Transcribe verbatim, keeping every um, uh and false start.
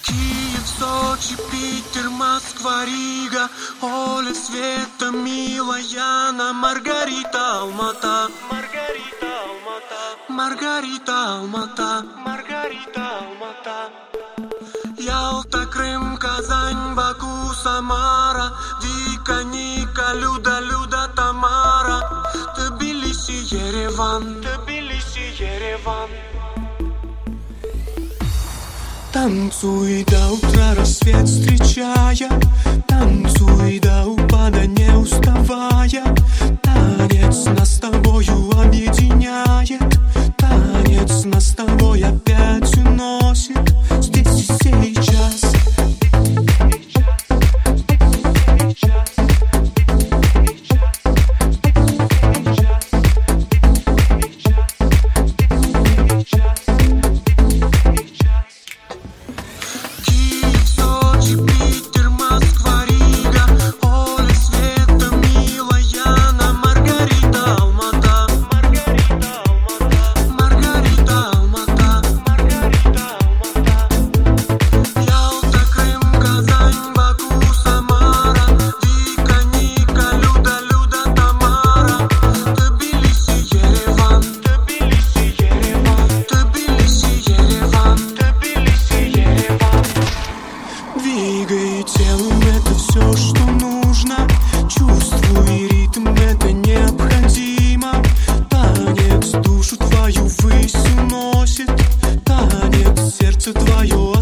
Киев, Сочи, Питер, Москва, Рига, Оля, Света, милая, на Маргарита, Алмата, Маргарита, Алмата, Маргарита, Алмата, Маргарита, Алмата. Ялта, Крым, Казань, Баку, Самара, Вика, Ника, Люда, Люда, Тамара, Тбилиси, Ереван, Тбилиси, Ереван. Танцуй до утра, рассвет встречая, танцуй до упада, не уставая. Танец нас с тобою объединяет, танец нас с тобой опять уносит здесь и сейчас. Двигай телом, это все, что нужно. Чувствуй ритм, это необходимо. Танец душу твою ввысь уносит, танец сердце твое